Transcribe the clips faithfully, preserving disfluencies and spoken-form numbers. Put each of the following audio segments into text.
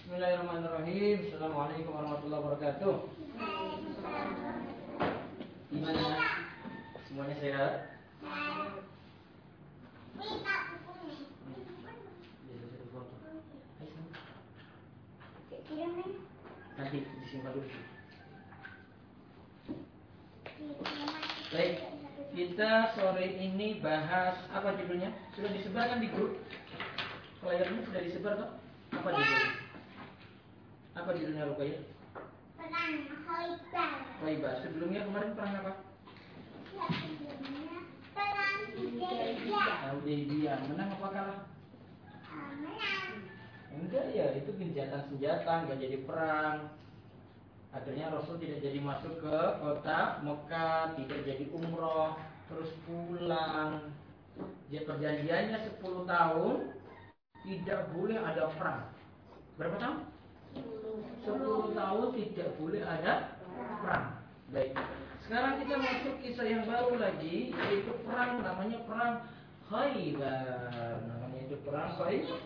Bismillahirrahmanirrahim. Assalamualaikum warahmatullahi wabarakatuh. Gimana? Semuanya sehat? Nanti disimpan dulu. Baik, kita sore ini bahas apa judulnya? Sudah disebarkan di grup? Flyernya sudah disebar toh? Apa judulnya? Apa judulnya Ruqayyah? Perang Khaybar. Khaybar. Sebelumnya kemarin perang apa? Sebelumnya perang Hudaybiyah. Hudaybiyah. Menang apa kalah? Uh, menang. Enggak ya, itu gencatan senjata, enggak jadi perang. Akhirnya Rasul tidak jadi masuk ke kota Mekah, tidak jadi umroh, terus pulang. Dia perjanjiannya sepuluh tahun tidak boleh ada perang. Berapa tahun? sepuluh tahun tidak boleh ada perang. Baik. Sekarang kita masuk kisah yang baru lagi, yaitu perang, namanya perang Khaybar. Namanya itu perang Khaybar.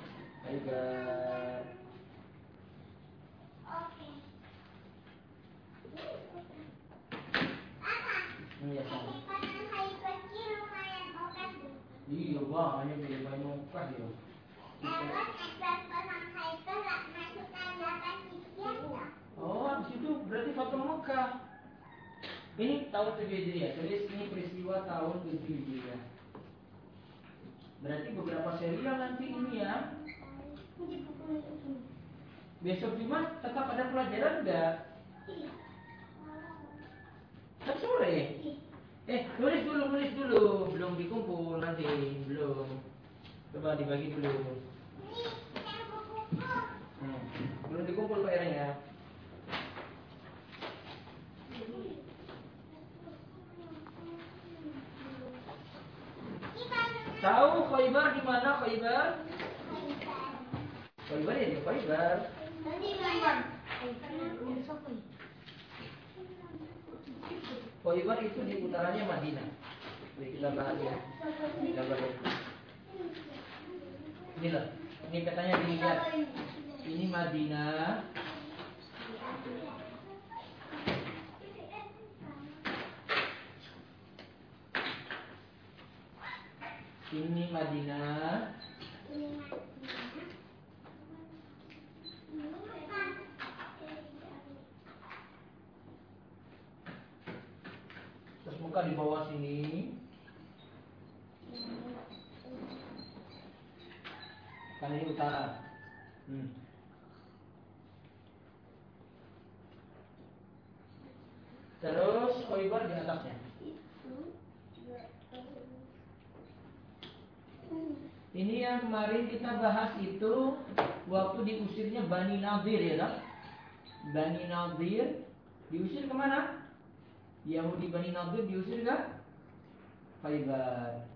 Oke. Iya, Apa? Perang Khaybar ini lumayan oke tuh. iya, wah, hanya beli main okat ya. Terus ekor perang Khaybar lah masuk tanggapan Hijriah ya. Oh, di situ berarti Fathu Mekah. Ini tahun tujuh Hijriah. Tulis ini peristiwa tahun tujuh Hijriah. Berarti beberapa serial nanti ini ya. Besok Jumat tetap ada pelajaran enggak? Kan sore. Eh, tulis dulu, tulis dulu. Belum dikumpul nanti, belum. Coba dibagi dulu. Ini yang buku-buku. Hmm. Belum dikumpul Pak ya. Tahu Khaybar di mana Khaybar? Khaybar ya di Khaybar. Khaybar itu di utaranya Madinah. Jadi kita bahas ya. Kita bahas. Ini loh. Ini katanya dilihat. Ini Madinah. Ini Madinah. Terus muka di bawah sini. Kan ini utara. Hmm. Terus Khaybar di atasnya. Ini yang kemarin kita bahas itu waktu diusirnya Bani Nadir ya tak? Bani Nadir diusir kemana? Yahudi Bani Nadir diusir ke Khaybar.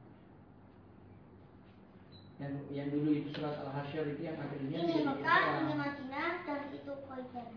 Yang, yang dulu itu surat Al-Hasyr itu yang akhirnya Ini Mekah, ini Madinah, dan itu Khaybar.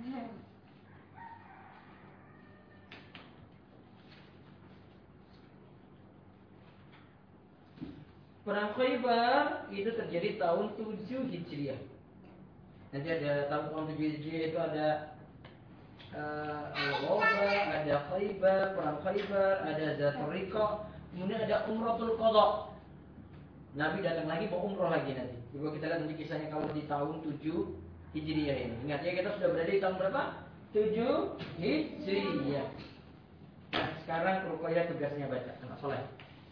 Perang Khaybar itu terjadi tahun tujuh Hijriah. Nanti ada tahun tujuh Hijriah itu ada uh, Al-Ghawba, ada Khaybar, perang Khaybar, ada Zatul Riqah, kemudian ada Umratul Qadha. Nabi datang lagi mau umroh lagi nanti. Juga kita lihat nanti kisahnya kalau di tahun tujuh Hijriah ini. Ingat ya, kita sudah berada di tahun berapa? tujuh Hijriah. Nah, sekarang Ruqayyah tugasnya baca. Enggak soleh.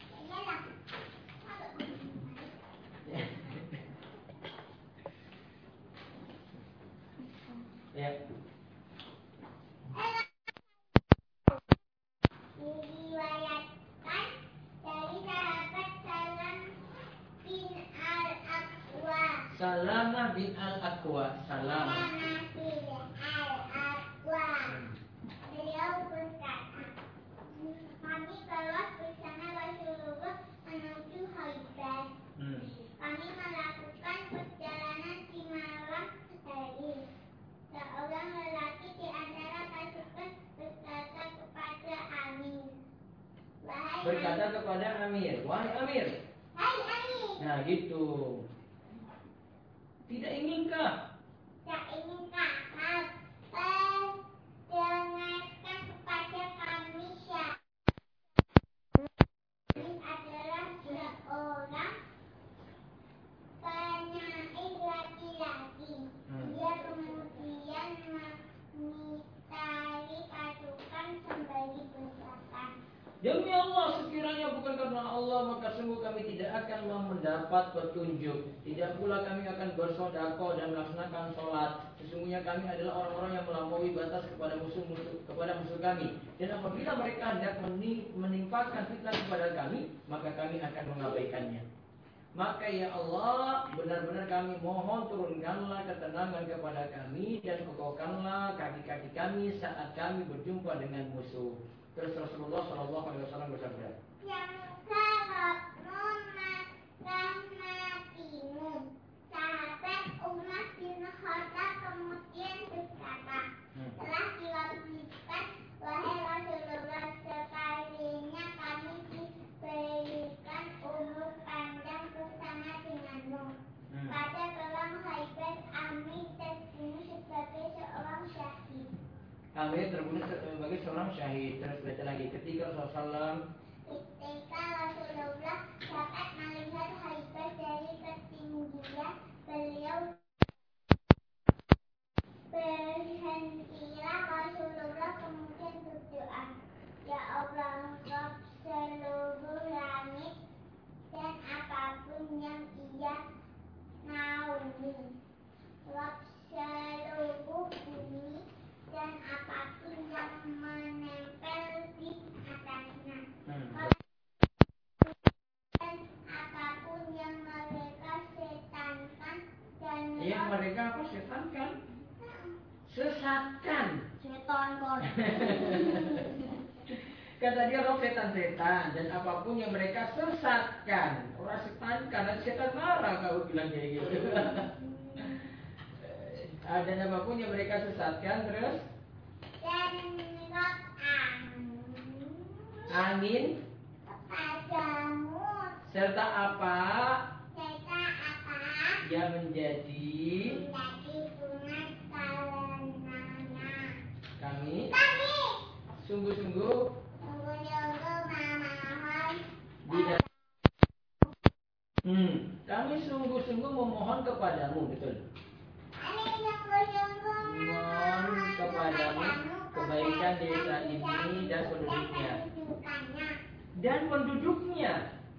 Ya. Diriwayatkan dari sahabat Salam bin Al-Aqwa. Salamah bin Al-Aqwa. Salamah. Salamah bin Al-Aqwa. Beliau berkata, kami keluar bersama Rasulullah menuju Khaybar. Hmm. Kami melakukan perjalanan di malam hari. Seorang lelaki di antara pasukan berkata kepada Amir, wahai Berkata kepada Amir, wahai Amir. Hai Amir. Nah gitu. Tidak inginkah Tak inginkah Demi Allah, sekiranya bukan karena Allah, maka sungguh kami tidak akan mendapat petunjuk. Tidak pula kami akan bersedekah dan melaksanakan sholat. Sesungguhnya kami adalah orang-orang yang melampaui batas kepada musuh-musuh kepada musuh kami. Dan apabila mereka hendak menimpakan fitnah kepada kami, maka kami akan mengabaikannya. Maka ya Allah, benar-benar kami mohon turunkanlah ketenangan kepada kami dan kokohkanlah kaki-kaki kami saat kami berjumpa dengan musuh. Terus Rasulullah Shallallahu Alaihi Wasallam bersabda, yang kerap merahmatimu. Sahabat Umar bin Khattab kemudian berkata, telah diwajibkan wahai Rasulullah, sekalinya kami diberikan umur panjang bersama denganmu. Hmm. Pada perang Khaybar, Amir terbunuh sebagai seorang syahid. Amir terbunuh sebagai seorang syahid. Terus baca lagi. Ketika Rasulullah Ketika Rasulullah dapat melihat Khaybar dari ketinggian, beliau berhentilah Rasulullah kemudian berdoa, ya Allah, Rabb seluruh langit dan apapun yang ia naungi, Rabb seluruh bumi dan apapun yang menempel di atasnya, hmm. dan apapun yang mereka setankan dan yang mereka apa setankan? Sesatkan. Setan kon. Kata dia roh setan-setan dan apapun yang mereka sesatkan. Orang setan karena setan marah kalau bilang kayak gitu. Dan apapun yang mereka sesatkan terus. Dan roh angin kepadamu. Serta apa? Serta apa? Yang menjadi. Menjadi bunga kalenanya. Kami. Kami. Sungguh-sungguh. Sungguh-sungguh memohon. Tidak. Hmm. Kami sungguh-sungguh memohon kepadamu, betul. Kami sungguh-sungguh memohon kepadamu kebaikan desa ini dan penduduknya. Dan penduduknya.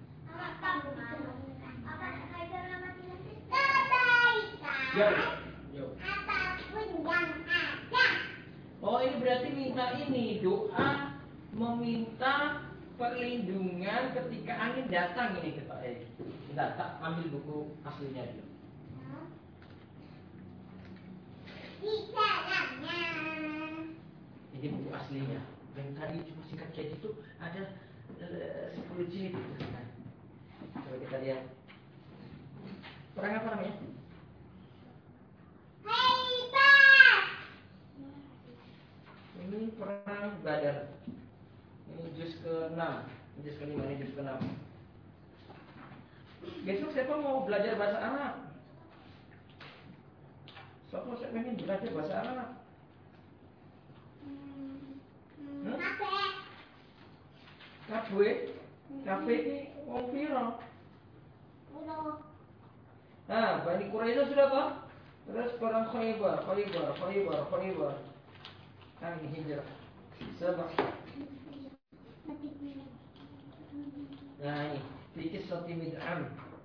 Yo, yo. Apapun yang ada. Oh, ini berarti minta ini doa meminta perlindungan ketika angin datang ini kita. Eh, kita tak ambil buku aslinya dulu. Di dalamnya. Ini buku aslinya. Yang tadi cuma singkat kayak gitu ada sepuluh jilid itu. Nah, coba kita lihat. Perang apa namanya? Khaybar. Ini perang Badar. Ini juz ke enam, juz ke lima, ini juz ke enam. Besok siapa mau belajar bahasa Arab? Siapa saya pengen belajar bahasa Arab? Hmm? Kafe. Kafe ini wong piro? Nah, Bani Quraisyah sudah toh? Terus perang Khaybar, Khaybar, Khaybar, Khaybar. Nah, ini hijrah. Sebab. Nah, ini fikir satu mid'am.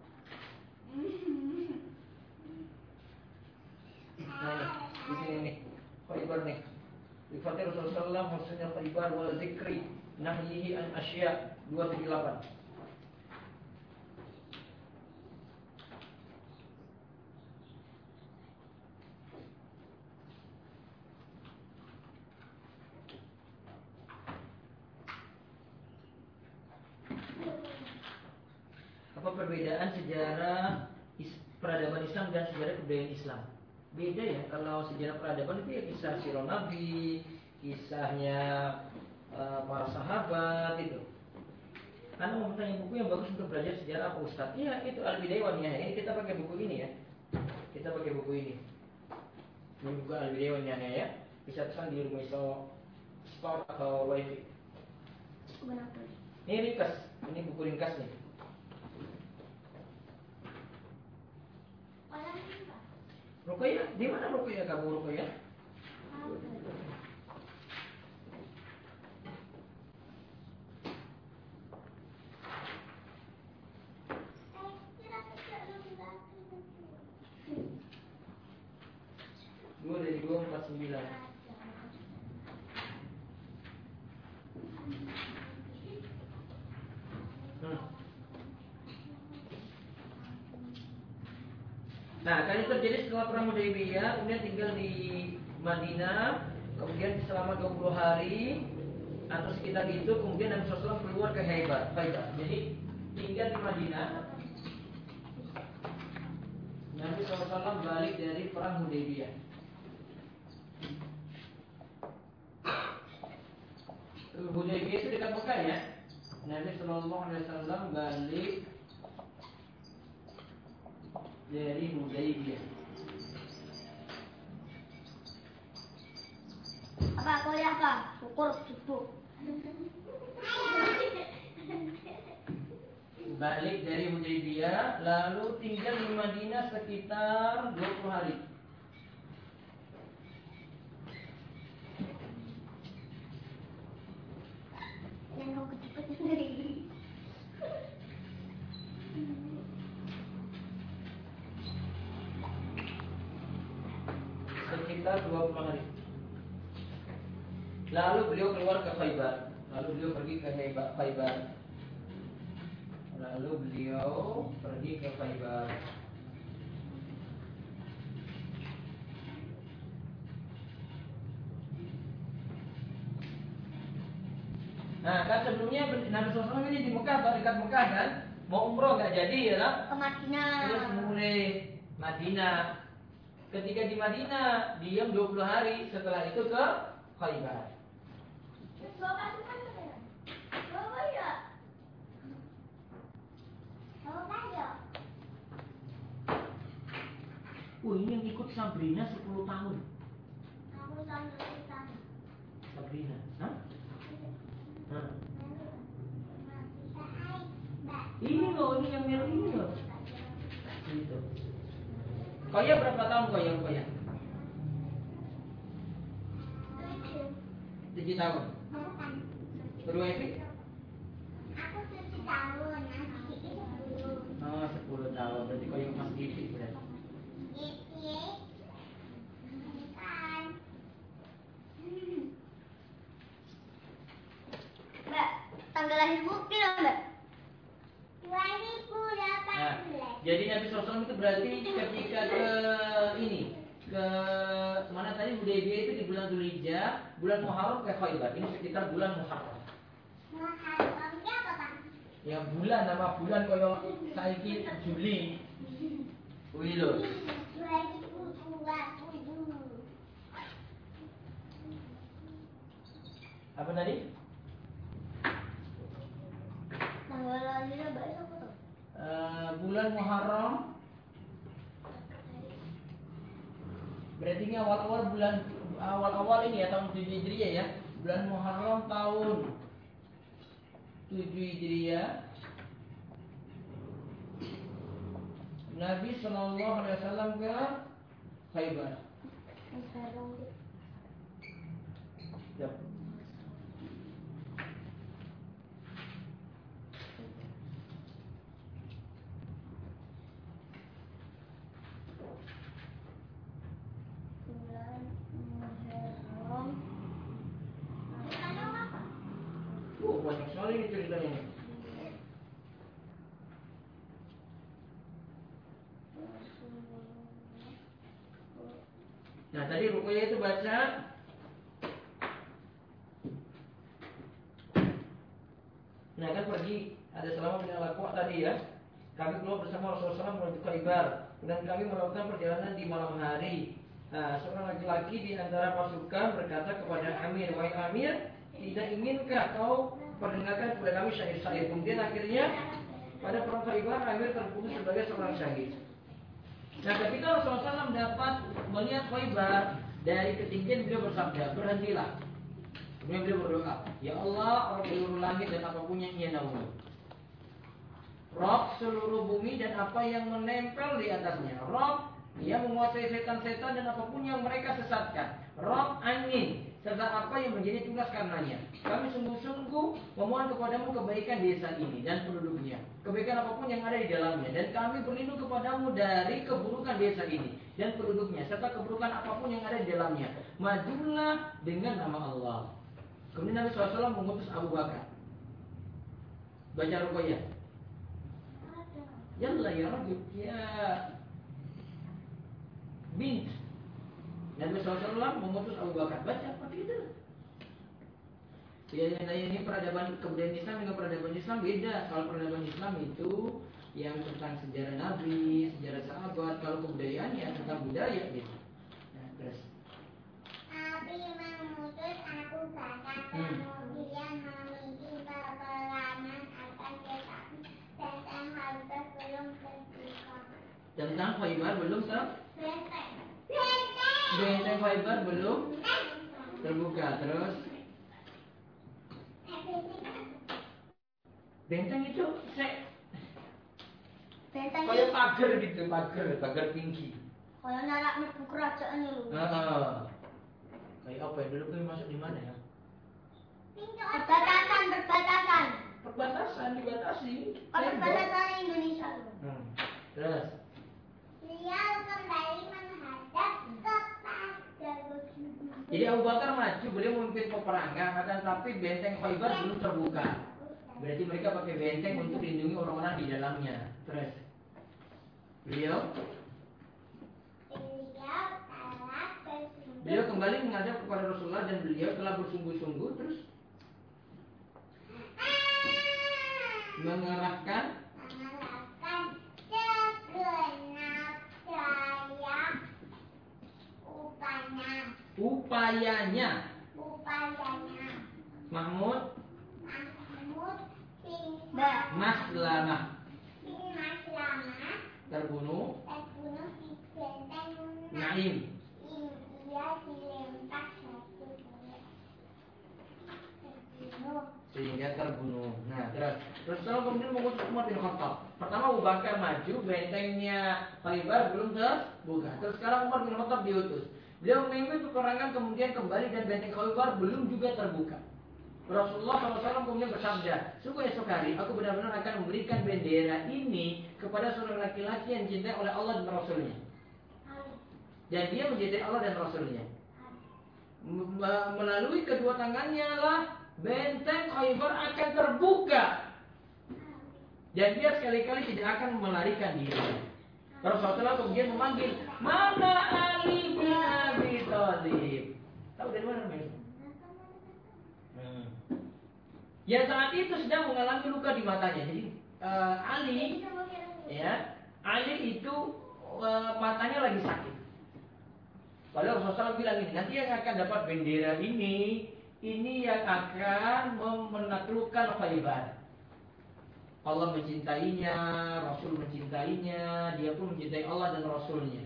Nah, ini di sini nih. Khaybar nih. Di Fatih Rasulullah maksudnya Khaybar wal zikri nahyihi an asya dua tujuh delapan. Apa perbedaan sejarah peradaban Islam dan sejarah kebudayaan Islam? Beda ya, kalau sejarah peradaban itu ya kisah sirah Nabi, kisahnya uh, para sahabat itu. Karena mau bertanya buku yang bagus untuk belajar sejarah apa Ustaz? Iya itu Al-Bidayah wan Nihayah. Ini kita pakai buku ini ya. Kita pakai buku ini. Ini buku Al-Bidayah wan Nihayah ya. Bisa pesan di rumah iso store atau wifi. Ini ringkas, ini buku ringkas nih. Ruqayyah, di mana Ruqayyah kamu Ruqayyah? sembilan. Hmm. Nah, kan itu terjadi setelah perang Hudaybiyah, kemudian tinggal di Madinah, kemudian selama dua puluh hari atau sekitar itu, kemudian Nabi shallallahu alaihi wasallam keluar ke Khaybar. Jadi tinggal di Madinah. Nabi shallallahu alaihi wasallam balik dari perang Hudaybiyah. Hudaybiyah itu dekat Mekah ya. Nabi shallallahu alaihi wasallam balik dari Hudaybiyah. Apa kuliah apa? Syukur syukur. Balik dari Hudaybiyah, lalu tinggal di Madinah sekitar dua puluh hari. Yang mau cepet sendiri. Sekitar dua puluh hari. Lalu beliau keluar ke Khaybar. Lalu beliau pergi ke Khaybar. Lalu beliau pergi ke Khaybar. Nah, kan sebelumnya Nabi shallallahu alaihi wasallam ini di Mekah, dekat Mekah kan, mau umroh nggak jadi ya lah. Ke Madinah. Terus mulai Madinah. Ketika di Madinah diam dua puluh hari, setelah itu ke Khaybar. Oh, ini yang ikut Sabrina sepuluh tahun. Sabrina, hah? Hah? Ini loh, ini yang merah ini loh. Gitu. Koya berapa tahun Koya? Koya? Tujuh tahun. Berdua Evi? Aku tujuh tahun, nanti sepuluh. Oh, sepuluh tahun. Berarti Koya masih gigi berarti. Gigi. Kan. Mbak, tanggal lahirmu kira Mbak? dua ribu delapan belas. Nah, jadi Nabi shallallahu alaihi wasallam itu berarti ketika ke ini ke mana tadi Hudaybiyah itu di bulan Dzulhijjah, bulan Muharram ke Khaybar. Ini sekitar bulan Muharram. Muharramnya apa Pak? Ya bulan nama bulan koyo saiki Juli. Kuwi lho. dua ribu dua puluh. Apa tadi? Tanggal lahirnya Mbak apa tuh? Uh, bulan Muharram. Berarti ini awal-awal bulan awal-awal ini ya tahun tujuh Hijriah ya. Bulan Muharram tahun tujuh Hijriah. Nabi sallallahu alaihi wasallam ke Khaybar. Ya. Oh, banyak sekali ini ceritanya. Nah, tadi Ruqayyah itu baca Nah, kan pergi ada selama bin Al-Aqwa tadi ya. Kami keluar bersama Rasulullah shallallahu alaihi wasallam menuju Khaybar dan kami melakukan perjalanan di malam hari. Nah, seorang laki-laki di antara pasukan berkata kepada Amir, "Wahai Amir, tidak inginkah kau perdengarkan kepada kami syahid-syahid?" Kemudian akhirnya pada perang Khaybar Amir terbunuh sebagai seorang syahid. Nah, ketika Rasulullah shallallahu alaihi wasallam dapat melihat Khaybar dari ketinggian, beliau bersabda, "Berhentilah." Kemudian beliau berdoa, "Ya Allah, Rabb seluruh langit dan apapun yang ia naungi, Rabb seluruh bumi dan apa yang menempel di atasnya, Rabb yang menguasai setan-setan dan apapun yang mereka sesatkan, Rabb angin serta apa yang menjadi tugas karenanya. Kami sungguh-sungguh memohon kepadamu kebaikan desa ini dan penduduknya, kebaikan apapun yang ada di dalamnya, dan kami berlindung kepadamu dari keburukan desa ini dan penduduknya, serta keburukan apapun yang ada di dalamnya. Majulah dengan nama Allah. Kemudian Nabi shallallahu alaihi wasallam mengutus Abu Bakar. Baca ruqyah. Yalla ya rajul ya bint. Nabi shallallahu alaihi wasallam mengutus Abu Bakar. Baca apa itu? Ya, ini peradaban kebudayaan Islam dengan peradaban Islam beda. Kalau peradaban Islam itu yang tentang sejarah Nabi, sejarah sahabat. Kalau kebudayaan ya tentang budaya gitu. Nah, terus. Nabi mengutus Abu Bakar, kemudian memiliki peperangan akan tetapi tentang Khaybar belum terbuka. Tentang Khaybar belum ter? Benteng. Benteng Khaybar belum terbuka. Terus benteng itu se Benteng kayak pagar gitu, pagar, pagar tinggi. kayak narak mlebu kerajaan itu. Heeh. Kayak apa ya? Dulu kami masuk di mana ya? Perbatasan, perbatasan. Perbatasan dibatasi. Oh, perbatasan Indonesia. Hmm. Terus Beliau kembali menghadap kepada jadi Abu Bakar maju, beliau memimpin peperangan, akan tapi benteng Khaybar belum terbuka. Berarti mereka pakai benteng untuk melindungi orang-orang di dalamnya. Terus beliau Beliau telah bersungguh beliau kembali menghadap kepada Rasulullah dan beliau telah bersungguh-sungguh terus mengerahkan mengerahkan segenap daya upaya upayanya. upayanya Mahmud Mahmud bin Maslamah bin Maslamah terbunuh. terbunuh di benteng Naim. Ia dilempar satu bola terbunuh. Sehingga terbunuh. Nah, terus Rasulullah kemudian mengutus Umar bin Khattab. Pertama Abu Bakar maju, bentengnya Khaybar belum terbuka. Terus sekarang Umar bin Khattab diutus. Beliau memimpin peperangan kemudian kembali dan benteng Khaybar belum juga terbuka. Rasulullah shallallahu alaihi wasallam kemudian bersabda, sungguh esok hari aku benar-benar akan memberikan bendera ini kepada seorang laki-laki yang dicintai oleh Allah dan Rasulnya. Dan dia mencintai Allah dan Rasulnya. Melalui kedua tangannya lah benteng Khaybar akan terbuka. Dan dia sekali-kali tidak akan melarikan diri. Rasulullah kemudian memanggil, mana Ali bin Abi Thalib? Tahu dari mana namanya? Hmm. Yang saat itu sedang mengalami luka di matanya. Jadi uh, Ali, ya, Ali itu uh, matanya lagi sakit. Padahal Rasulullah bilang ini, nanti yang akan dapat bendera ini, ini yang akan menaklukkan Khaybar. Allah mencintainya, Rasul mencintainya, dia pun mencintai Allah dan Rasulnya.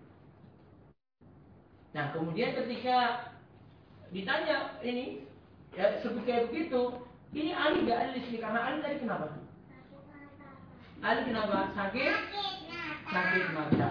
Nah, kemudian ketika ditanya ini, ya kayak begitu, ini Ali nggak ada di sini karena Ali tadi kenapa? Ali kenapa? Sakit? Sakit mata.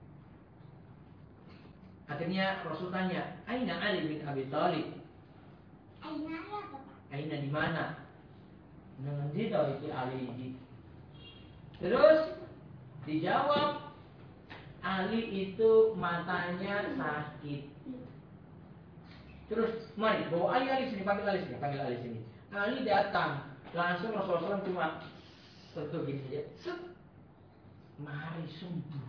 Akhirnya Rasul tanya, Aina Ali bin Abi Thalib? Aina apa? Aina di mana? Nanti tahu itu Ali ini. Terus dijawab, Ali itu matanya sakit. Terus mari bawa Ali Ali sini, panggil Ali sini, panggil Ali sini. Ali datang, langsung Rasulullah cuma sentuh gini saja. Set. Mari sembuh.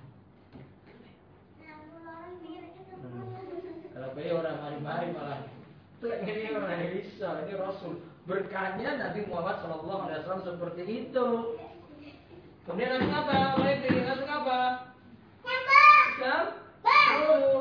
Hmm. Kalau kayak orang mari-mari malah ini orang Indonesia, ini Rasul. Berkahnya Nabi Muhammad shallallahu alaihi wasallam seperti itu. Kemudian langsung apa? Lagi langsung apa? Sembuh.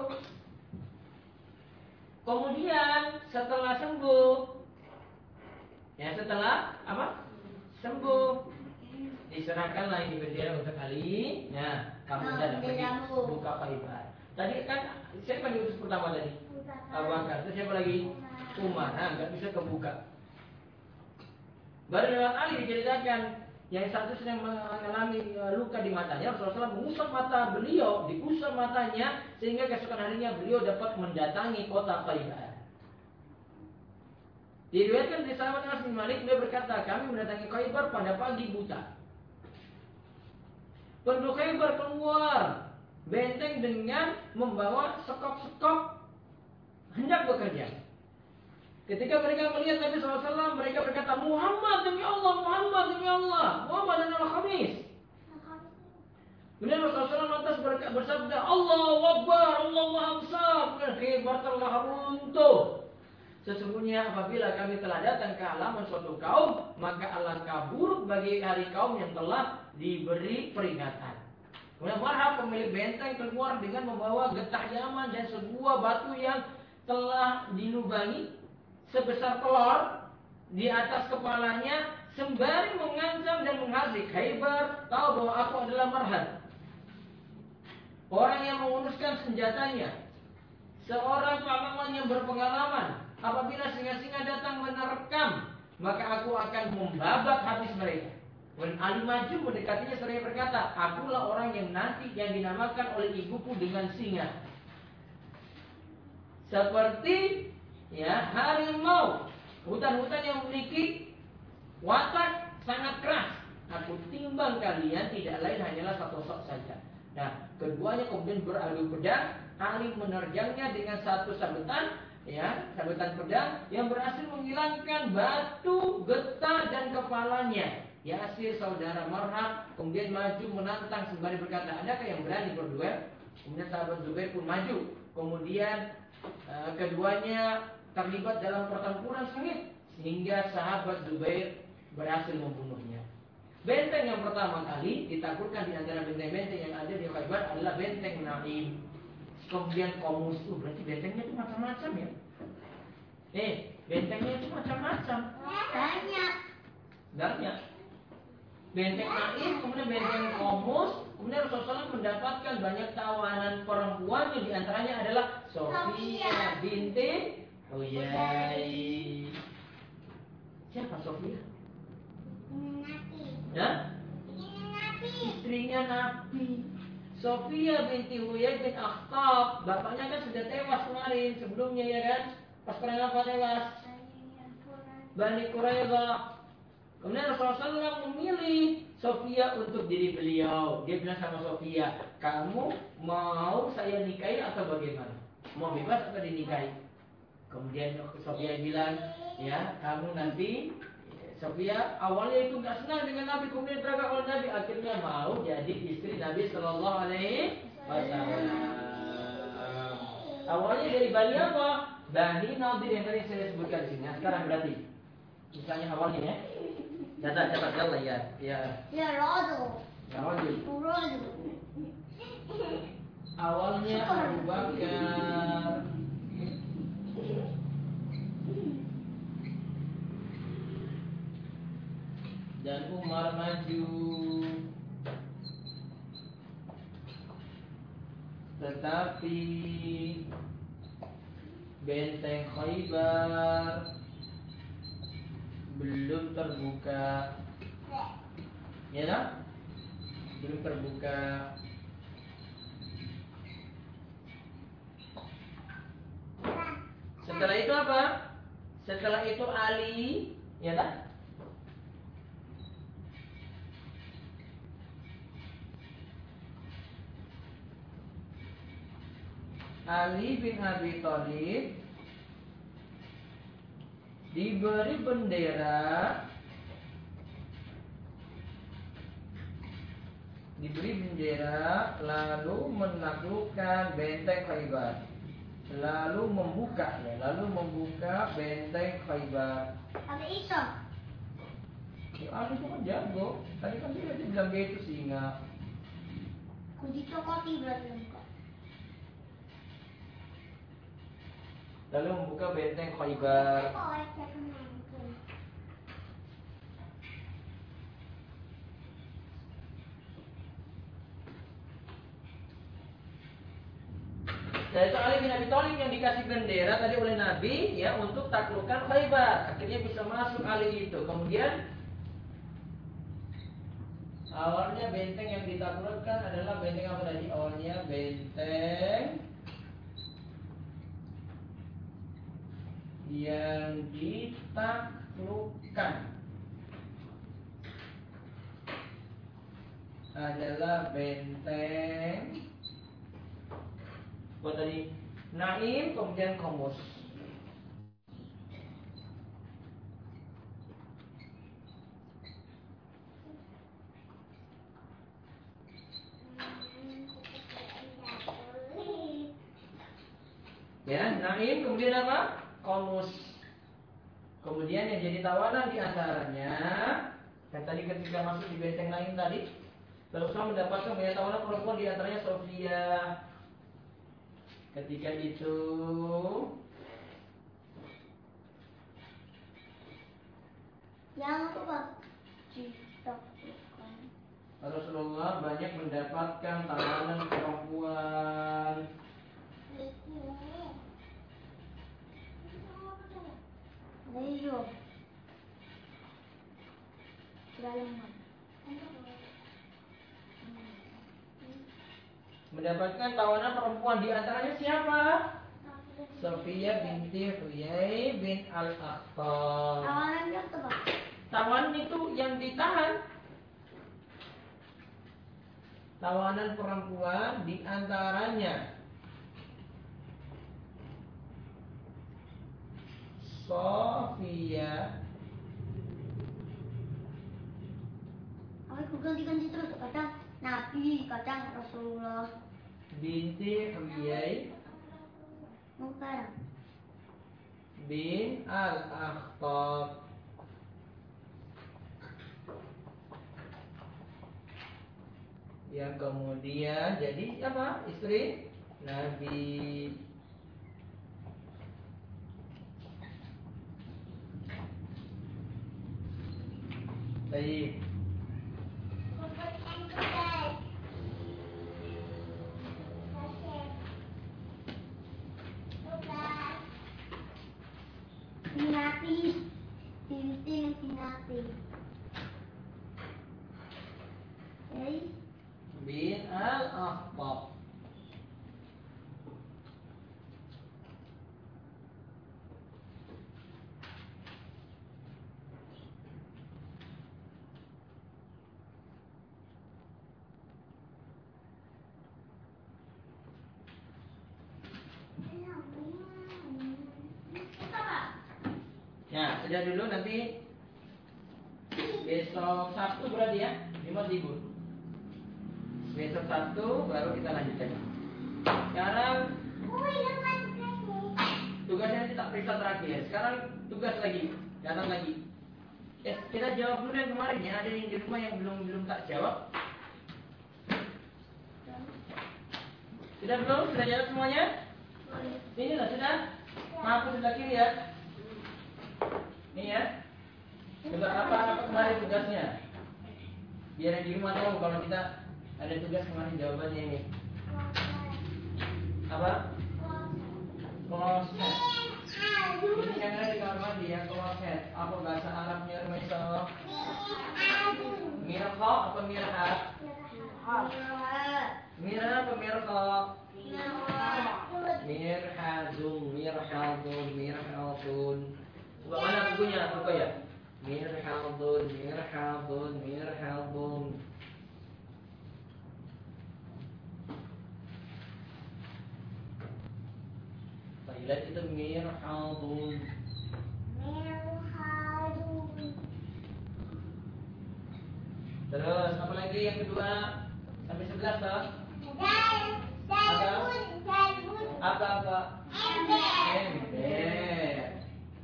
Kemudian setelah sembuh, ya setelah apa? Sembuh, diserahkanlah ini bendera untuk Ali. Ya, kamu sudah dapat buka Khaybar. Tadi kan siapa yang diutus pertama tadi? Abu Bakar. Terus siapa lagi? Umar. Nah, nggak bisa kebuka. Baru lewat Ali diceritakan yang satu sedang mengalami luka di matanya. Rasulullah mengusap mata beliau, diusap matanya sehingga keesokan harinya beliau dapat mendatangi kota Khaybar. Diriwayatkan dari sahabat Anas bin Malik, dia berkata, kami mendatangi Khaybar pada pagi buta. Penduduk Khaybar keluar benteng dengan membawa sekop-sekop hendak bekerja. Ketika mereka melihat Nabi shallallahu alaihi wasallam, mereka berkata, Muhammad demi Allah, Muhammad demi Allah, Muhammad adalah Khamis. Kemudian Rasulullah shallallahu alaihi wasallam lantas bersabda, Allahu Akbar, Allahu Akbar. Kemudian Khaybar telah runtuh. Sesungguhnya apabila kami telah datang ke halaman suatu kaum, maka alangkah buruk bagi hari kaum yang telah diberi peringatan. Kemudian Marhab pemilik benteng keluar dengan membawa getah Yaman dan sebuah batu yang telah dilubangi sebesar telur di atas kepalanya, sembari mengancam dan menghardik. Khaybar tahu bahwa aku adalah Marhab, orang yang menguruskan senjatanya, seorang pahlawan yang berpengalaman. Apabila singa-singa datang menerkam, maka aku akan membabat habis mereka. Dan Ali maju mendekatinya seraya berkata, akulah orang yang nanti yang dinamakan oleh ibuku dengan singa. Seperti ya harimau, hutan-hutan yang memiliki watak sangat keras. Aku timbang kalian tidak lain hanyalah satu sok saja. Nah, keduanya kemudian beradu pedang. Ali menerjangnya dengan satu sabetan, ya, sabetan pedang yang berhasil menghilangkan batu, getah dan kepalanya. Yasir saudara Marhab kemudian maju menantang sembari berkata, adakah yang berani berduel? Kemudian sahabat Zubair pun maju. Kemudian uh, keduanya terlibat dalam pertempuran sengit sehingga sahabat Zubair berhasil membunuhnya. Benteng yang pertama kali ditaklukkan di antara benteng-benteng yang ada di Khaybar adalah benteng Naim. Kemudian Qomus, itu berarti bentengnya itu macam-macam ya. Nih, bentengnya itu macam-macam. Banyak. Banyak. Benteng Naim, kemudian benteng Qomus, kemudian Rasulullah mendapatkan banyak tawanan perempuan yang diantaranya adalah Sofia binti Huyai. Siapa Sofia? Nabi. Ya? Nabi. Istrinya Nabi. Sofia binti Huyai bin Akhtab, bapaknya kan sudah tewas kemarin sebelumnya ya kan? Pas perang apa tewas? Bani Quraidah. Kemudian Rasulullah shallallahu alaihi wasallam memilih Sofia untuk diri beliau. Dia bilang sama Sofia, kamu mau saya nikahi atau bagaimana? Mau bebas atau dinikahi? Kemudian Sofia bilang, ya kamu nanti. Sofia awalnya itu nggak senang dengan Nabi, kemudian terangkat oleh Nabi, akhirnya mau jadi istri Nabi Shallallahu Alaihi Wasallam. Awalnya dari Bani apa? Bani Nadir yang tadi saya sebutkan di sini. Nah, sekarang berarti, misalnya awalnya ya, catat catat catat ya, ya. Ya Rodo. Ya Rodo. Rodo. Awalnya Abu Bakar. Dan Umar maju, tetapi benteng Khaybar belum terbuka, ya kan? Belum terbuka. Setelah itu apa? Setelah itu Ali, ya kan? Ali bin Abi Thalib diberi bendera, diberi bendera lalu menaklukkan benteng Khaybar, lalu membuka ya, lalu membuka benteng Khaybar. Ada itu. Ya, Ali itu kan jago. Tadi kan dia bilang dia itu singa. Kunci cokoti berarti enggak. Lalu membuka benteng Khaybar. Dan itu Ali bin Abi Thalib yang dikasih bendera tadi oleh Nabi ya untuk taklukkan Khaybar. Akhirnya bisa masuk Ali itu. Kemudian awalnya benteng yang ditaklukkan adalah benteng apa tadi? Awalnya yang ditaklukkan adalah benteng. Buat tadi Naim, kemudian komus. Ya, Naim kemudian apa? Komus. Kemudian yang jadi tawanan di antaranya, kan tadi ketika masuk di benteng Naim tadi, Rasulullah mendapatkan banyak tawanan perempuan di antaranya Sofia. Ketika itu yang apa? Ditaklukkan. Rasulullah banyak mendapatkan tawanan perempuan. Ayo. Dalam. Mendapatkan tawanan perempuan di antaranya siapa? Sofia binti Huyai bin Al-Akhtab. Tawanannya apa, Pak? Tawanan itu yang ditahan. Tawanan perempuan di antaranya Sofia. Aku ganti-ganti terus, kadang Nabi, kadang Rasulullah binti Huyai Bukan. bin Al-Akhtab. Yang kemudian jadi apa? Istri Nabi. Baik. Binati, binti binati. Okay. Bin Al-Akhtab. Ya, sudah dulu nanti besok Sabtu berarti ya, Jumat libur. Besok Sabtu baru kita lanjutkan. Sekarang tugasnya nanti tak periksa terakhir. Sekarang tugas lagi, datang lagi. Ya, kita jawab dulu yang kemarin ya. Ada yang di rumah yang belum belum tak jawab. Sudah belum? Sudah jawab semuanya? Ini lah sudah. Mampu sebelah kiri ya. Ini ya. Tugas apa apa kemarin tugasnya? Biar yang di rumah tahu kalau kita ada tugas kemarin jawabannya ini. Apa? Kloset. Ini yang ada di kamar mandi ya, kloset. Apa bahasa Arabnya Rumeso? Mirqa apa mirhat? Mirha apa mirqa? Mirhadun, mirhadun, mirhadun. Mana bukunya? Apa ya? Mirhadun, mirhadun, mirhadun. Toilet itu mirhadun. Terus apa lagi yang kedua? Sampai sebelas toh? Apa apa? Ember.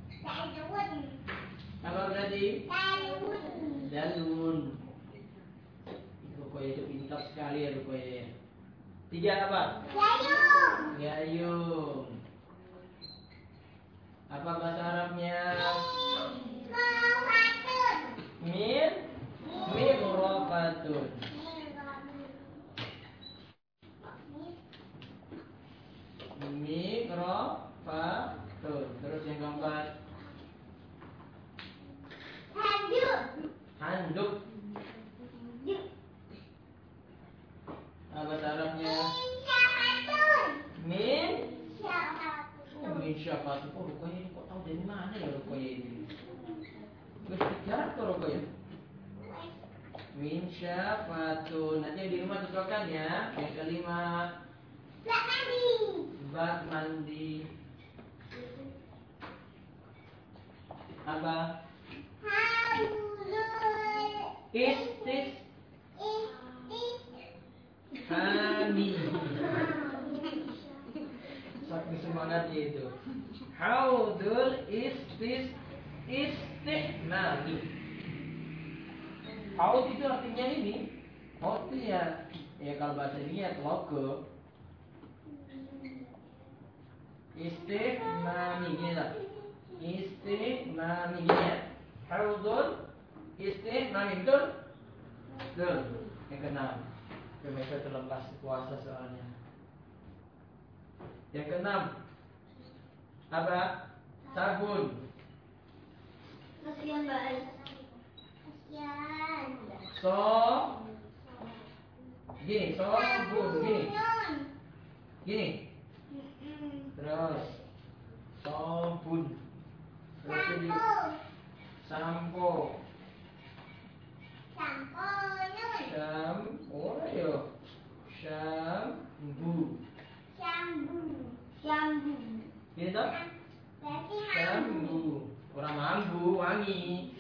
Apa berarti? Dalun. Rukoya itu pintar sekali ya Rukoya. Tiga apa? Gayung. Apa bahasa Arabnya? Mir Mirrofatun. Mikrofatun. Terus yang keempat, handuk. Apa bahasa Arabnya? Min. Oh, min syafatun. Oh, rupanya ini kok tahu dari Jarang tuh rokok ya. Minsyafatun. Nanti di rumah cocokkan ya. Yang kelima. Bak mandi. Bak mandi. Apa? Haulul. Istis. Istis. Hani. Saking semangatnya itu. Haudul istis istihmami. Haud itu artinya ini. Haud itu ya, ya kalau bahasa ini ya telaga. Istihmami gini lah. Istihmami gini ya. Haudul istihmami betul? Betul. Yang keenam. Mereka terlepas puasa soalnya. Yang keenam. Apa? Sabun. Kasihan Mbak. Kasihan. So. Gini, sabun gini. Gini. Terus sabun. Terus ini sampo. Sampo nun. Syam, oh ayo. Syambu. Syambu. Syambu. Gini toh? Berarti mambu. Syambu. Orang mambu, wangi.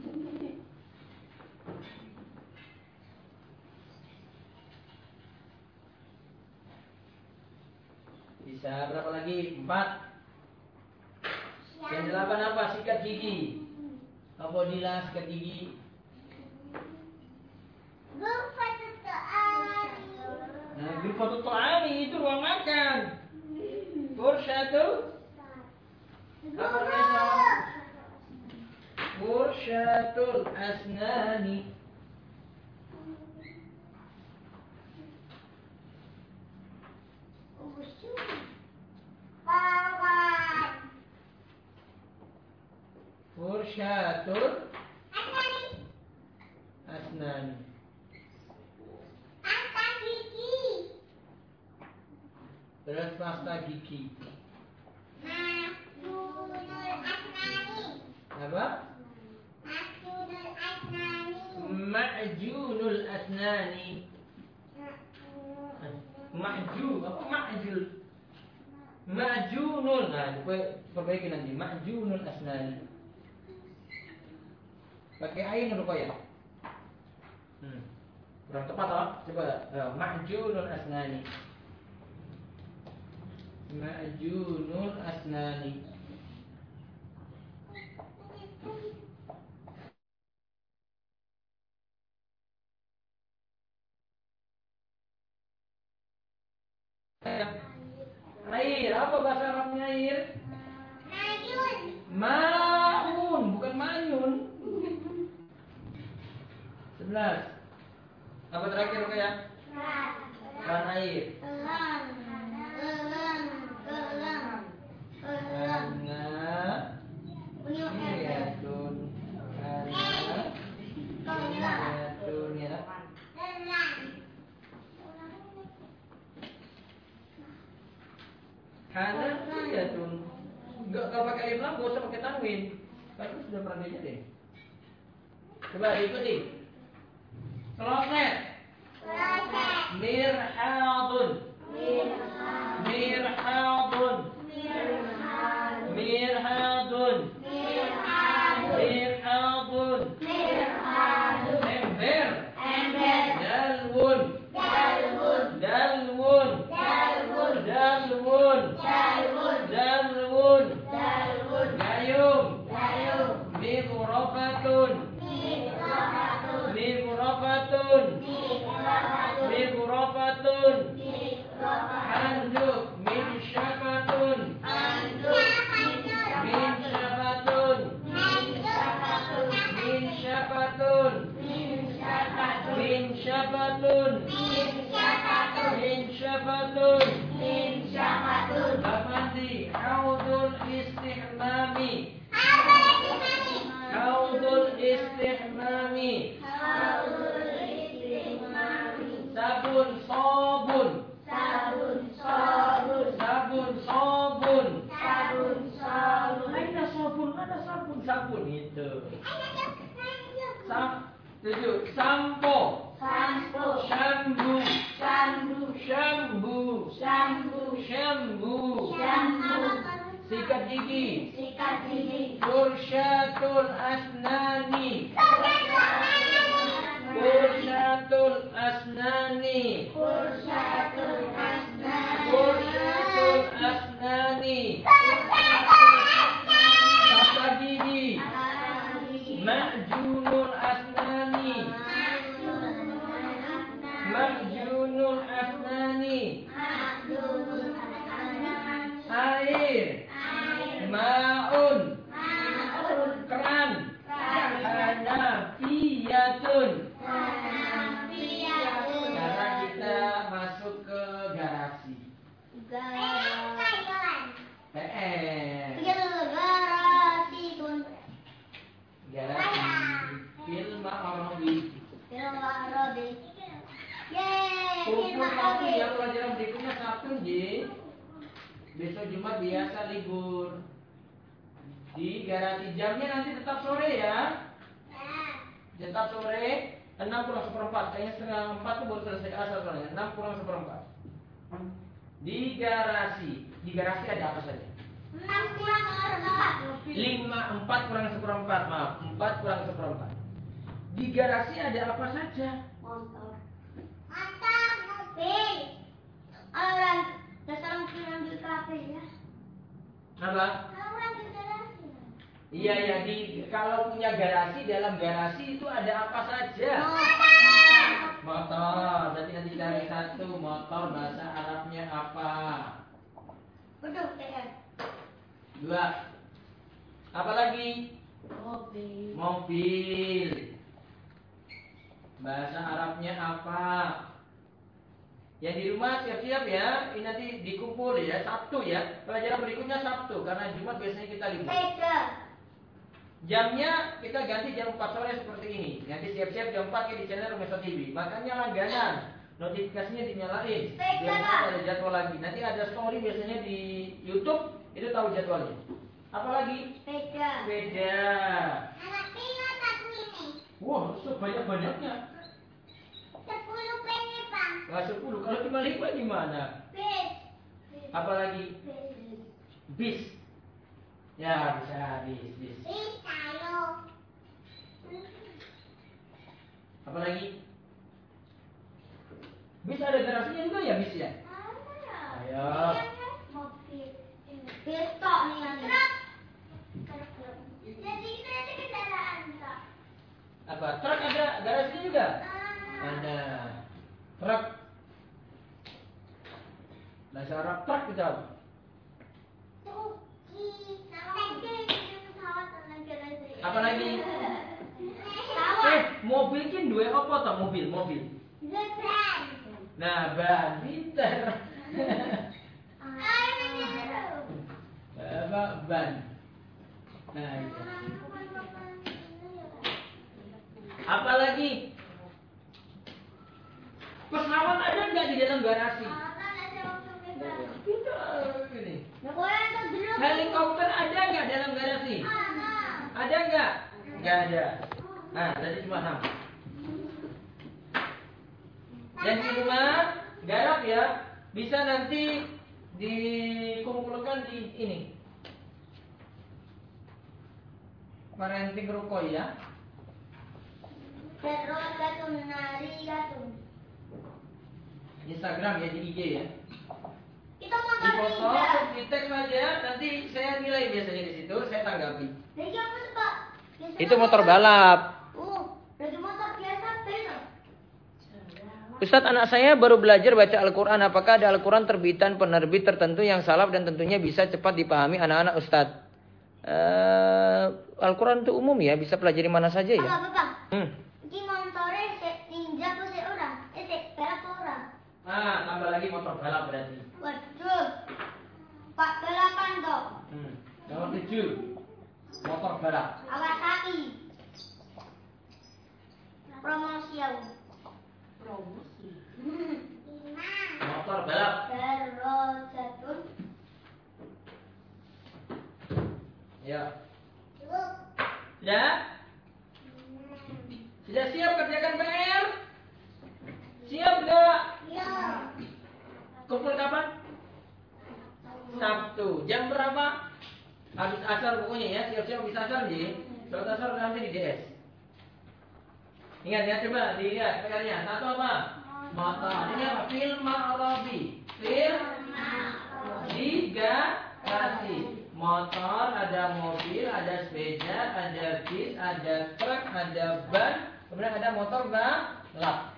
Bisa berapa lagi? Empat. Yang delapan apa? Sikat gigi. Apa Dila sikat gigi? Ghurfatut ta'am. Nah, ghurfatut ta'ami itu ruang makan. Fursyatul apa namanya? Fursyatul asnani. Kawan. Fursyatul Asnani. asnani. Pasta gigi. Terus pasta gigi. Masjunul asnani. Apa? Masjunul asnani. Ma'junul asnani. Ma'ju, apa ma'jul? Ma'junul. Nah, perbaiki nanti. Ma'junul asnani. Pakai ain apa ya? Hmm. Kurang tepat toh? Coba. Uh, Ma'junul asnani. Ma'junul asnani. Air, apa bahasa Arabnya air? Mayun. Ma'un, bukan ma'yun. Sebelas. Apa terakhir kayak? Keran air. Elang. Elang. Elang. Elang. Ana Iyatun. Ana Iyatun ya. Elang. Hanafiyatun. Enggak, kalau pakai alif lam enggak usah pakai tanwin. Kan itu sudah pernah diajar deh. Coba diikuti. Selesai. Selesai. Mirhadun. Mirhadun. Mirhadun. Mirhadun. Ember. Dalwun. Dalwun. Dalwun. Dalwun. Gayung. Mighrafatun. Mighrafatun. Mighrafatun. Handuk. Minsyafatun. Minsyafatun. Minsyafatun. Minsyafatun. Minsyafatun. Bapandi. Haudul istihmami. Haudul istihmami. Sabun sabun. Sabun sabun. Ada sabun, ada sabun, sabun itu. Tujuh. Sampo. Sampo. Syambu. Syambu. Syambu. Syambu. Syambu. Syambu. Sikat gigi. Sikat gigi. Fursyatul asnani. Fursyatul asnani. Fursatul asnani. Fursyatul asnani. Pasta gigi. Ma'junul asnani. Ma'junul asnani. Air. Ma'un. Keran. Hanafiyatun. Sekarang kita masuk ke garasi. P S. Garasi. Film Arabi. Pukul satu ya, pelajaran berikutnya Sabtu Ji. Besok Jumat biasa libur. Di garasi jamnya nanti tetap sore ya. Tetap sore. Enam kurang seperempat. Kayaknya setengah empat tuh baru selesai asal soalnya. Enam kurang seperempat. Di garasi. Di garasi ada apa saja? Lima empat kurang seperempat. Maaf, empat kurang seperempat. Di garasi ada apa saja? Motor. Motor, mobil. Orang dasar ambil kafe ya. Apa? Orang di garasi. Iya ya, di kalau punya garasi, dalam garasi itu ada apa saja? Motor. Motor. Berarti nanti cari satu motor bahasa Arabnya apa? Betul, T R. Dua. Apa lagi? Mobil. Mobil. Bahasa Arabnya apa? Yang di rumah siap-siap ya. Ini nanti dikumpul ya. Sabtu ya. Pelajaran berikutnya Sabtu karena Jumat biasanya kita libur. Sepeda. Jamnya kita ganti jam empat sore seperti ini. Nanti siap-siap jam empat ya di channel Rumesa T V. Makanya langganan. Notifikasinya dinyalain. Biar ada jadwal lagi. Nanti ada story biasanya di YouTube. Itu tahu jadwalnya. Apa lagi? Sepeda. Sepeda. Anak tinggal satu ini. Wah, sebanyak-banyaknya. Sepuluh penny, Pak. Nggak sepuluh. Kalau cuma lima gimana? Bis. Apa lagi? Bis. Bis. Ya, bisa bis, bis. Bis, ayo. Apa lagi? Bis ada garasinya juga ya bis ya? Ayo. Mobil. Bis tok nih yang truk. Jadi kita ada kendaraan tok. Apa? Truk ada garasinya juga? Ah. Ada. Truk. Bahasa Arab truk kita apa? Tuki. Taksi. Pesawat dan garasi. Apa lagi? Pesawat. Eh, mobil kan dua apa toh mobil, mobil. Zeban. Nah, ban pinter. Ayo dulu. Apa ban? Nah, itu. Apa lagi? Pesawat ada nggak di dalam garasi? Tidak. Ini. Helikopter ada nggak dalam garasi? Ada nggak? Nggak ada. Nah, tadi cuma enam. Dan di rumah garap ya, bisa nanti dikumpulkan di ini. Parenting rukoi ya. Terotun nariyatun. Instagram ya, di I G ya. Kita mau Di foto, di teks aja, nanti saya nilai biasanya di situ, saya tanggapi. Lagi apa sih, Pak? Itu motor balap. Oh, lagi motor biasa beda. Ustadz, anak saya baru belajar baca Al-Quran. Apakah ada Al-Quran terbitan penerbit tertentu yang salaf dan tentunya bisa cepat dipahami anak-anak Ustadz? Uh, Al-Quran itu umum ya, bisa pelajari mana saja ya. Apa, Pak? Hmm. Ini motornya se ninja apa se orang? Eh, se balap orang. Ah, tambah lagi motor balap berarti. Waduh. Pak balapan toh. Hmm. Nomor tujuh, motor balap. Kawasaki. Promosi aku. Promosi. Lima. Motor balap. Terotun. Ya. Cukup. Sudah? Hmm. Sudah Sudah siap kerjakan P R? Siap gak? Ya. Kumpul kapan? Sabtu. Jam berapa? Habis asar pokoknya ya. Siap-siap habis asar nih. Sholat asar nanti di D S. Ingat ya, coba dilihat P R-nya. Satu apa? Motor. Ini apa? Film Arabi. Film Garasi. Motor, ada mobil, ada sepeda, ada bis, ada truk, ada ban, kemudian ada motor balap.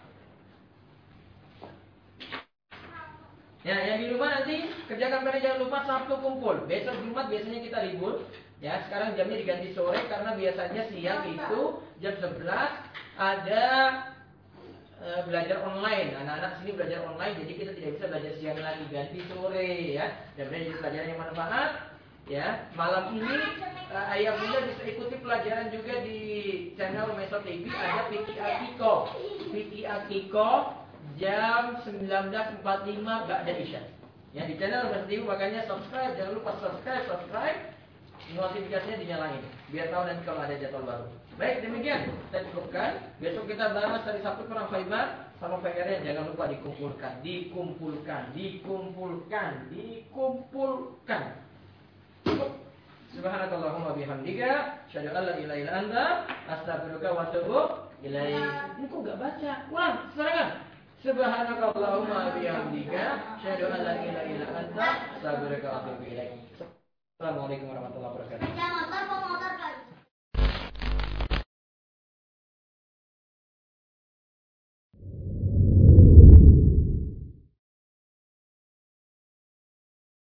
Ya, yang di rumah nanti kerjakan pada jangan lupa Sabtu kumpul. Besok Jumat biasanya kita libur. Ya, sekarang jamnya diganti sore karena biasanya siang itu jam sebelas ada e, belajar online. Anak-anak sini belajar online, jadi kita tidak bisa belajar siang lagi, ganti sore ya. Dan jadi pelajaran yang manfaat. Ya, malam ini uh, ayah bunda bisa ikuti pelajaran juga di channel Meso T V. Ada Piki Akiko, Piki Akiko jam sembilan belas empat puluh lima Ba'da Isya. Ya, di channel Meso T V, makanya subscribe, jangan lupa subscribe, subscribe, notifikasinya dinyalain biar tahu nanti kalau ada jadwal baru. Baik, demikian kita cukupkan. Besok kita bahas dari Sabtu perang Khaybar sama P R-nya jangan lupa dikumpulkan, dikumpulkan, dikumpulkan, dikumpulkan. Subhanakallahumma bihamdika asyhadu an la ilaha illa anta astaghfiruka wa atubu ilaik. Ini kok enggak baca? Ulang, sekarang. Subhanakallahumma bihamdika asyhadu an la ilaha illa anta astaghfiruka wa atubu ilaik. Assalamualaikum warahmatullahi wabarakatuh.